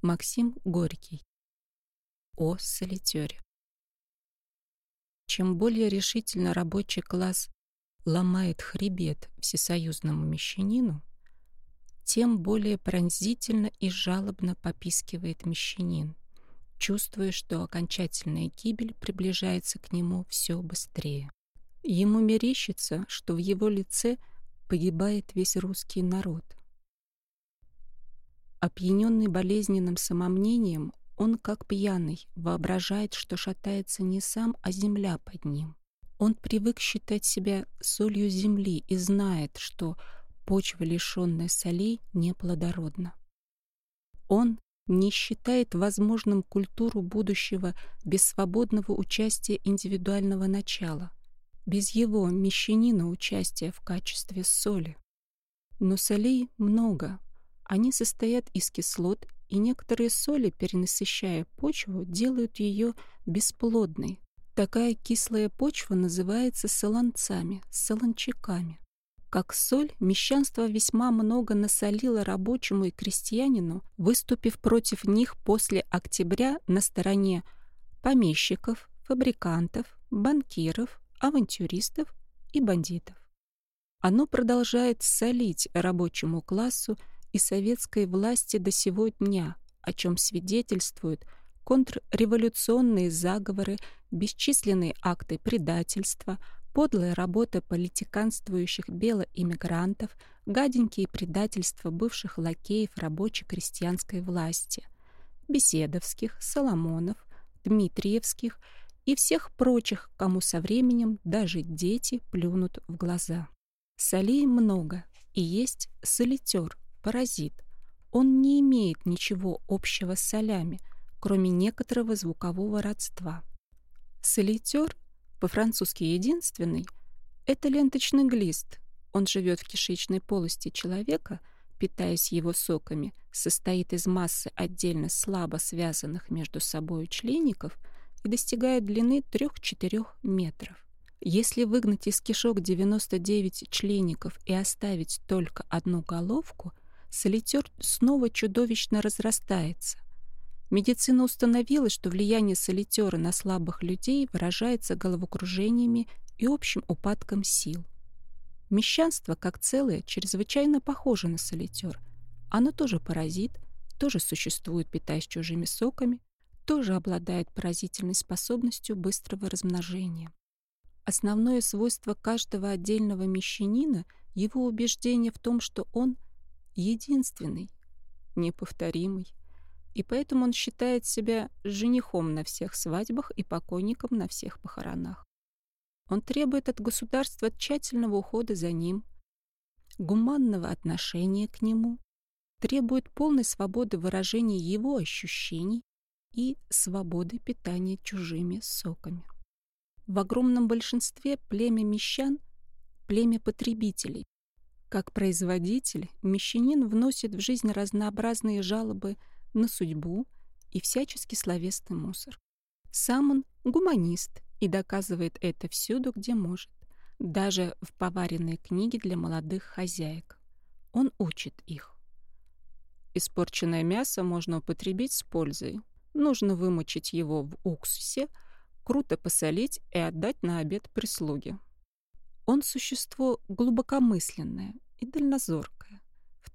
Максим Горький. О солитере. Чем более решительно рабочий класс ломает хребет всесоюзному мещанину, тем более пронзительно и жалобно попискивает мещанин, чувствуя, что окончательная гибель приближается к нему все быстрее. Ему мерещится, что в его лице погибает весь русский народ. Опьяненный болезненным самомнением, он, как пьяный, воображает, что шатается не сам, а земля под ним. Он привык считать себя солью земли и знает, что почва, лишенная солей, неплодородна. Он не считает возможным культуру будущего без свободного участия индивидуального начала, без его, мещанина, участия в качестве соли. Но солей много. Они состоят из кислот, и некоторые соли, перенасыщая почву, делают ее бесплодной. Такая кислая почва называется солонцами, солончаками. Как соль, мещанство весьма много насолило рабочему и крестьянину, выступив против них после октября на стороне помещиков, фабрикантов, банкиров, авантюристов и бандитов. Оно продолжает солить рабочему классу и советской власти до сего дня, о чем свидетельствуют контрреволюционные заговоры, бесчисленные акты предательства, подлая работа политиканствующих белоэмигрантов, гаденькие предательства бывших лакеев рабоче-крестьянской власти, Беседовских, Соломонов, Дмитриевских и всех прочих, кому со временем даже дети плюнут в глаза. Солей много, и есть солитер, паразит. Он не имеет ничего общего с солями, кроме некоторого звукового родства. Солитер, по-французски единственный, это ленточный глист. Он живет в кишечной полости человека, питаясь его соками, состоит из массы отдельно слабо связанных между собой члеников и достигает длины 3-4 метров. Если выгнать из кишок 99 члеников и оставить только одну головку, солитер снова чудовищно разрастается. Медицина установила, что влияние солитера на слабых людей выражается головокружениями и общим упадком сил. Мещанство, как целое, чрезвычайно похоже на солитер. Оно тоже паразит, тоже существует, питаясь чужими соками, тоже обладает поразительной способностью быстрого размножения. Основное свойство каждого отдельного мещанина – его убеждение в том, что он единственный, неповторимый, и поэтому он считает себя женихом на всех свадьбах и покойником на всех похоронах. Он требует от государства тщательного ухода за ним, гуманного отношения к нему, требует полной свободы выражения его ощущений и свободы питания чужими соками. В огромном большинстве племя мещан – племя потребителей. Как производитель, мещанин вносит в жизнь разнообразные жалобы на судьбу и всяческий словесный мусор. Сам он гуманист и доказывает это всюду, где может, даже в поваренной книге для молодых хозяек. Он учит их. Испорченное мясо можно употребить с пользой. Нужно вымочить его в уксусе, круто посолить и отдать на обед прислуге. Он существо глубокомысленное и дальнозоркое. В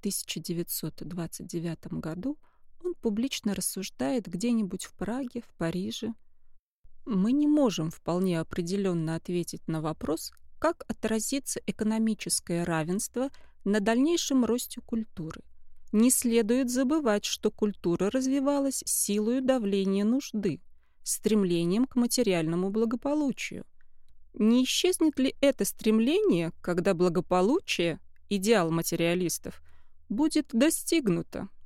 1929 году он публично рассуждает где-нибудь в Праге, в Париже. Мы не можем вполне определенно ответить на вопрос, как отразится экономическое равенство на дальнейшем росте культуры. Не следует забывать, что культура развивалась силою давления нужды, стремлением к материальному благополучию. Не исчезнет ли это стремление, когда благополучие, идеал материалистов, будет достигнуто?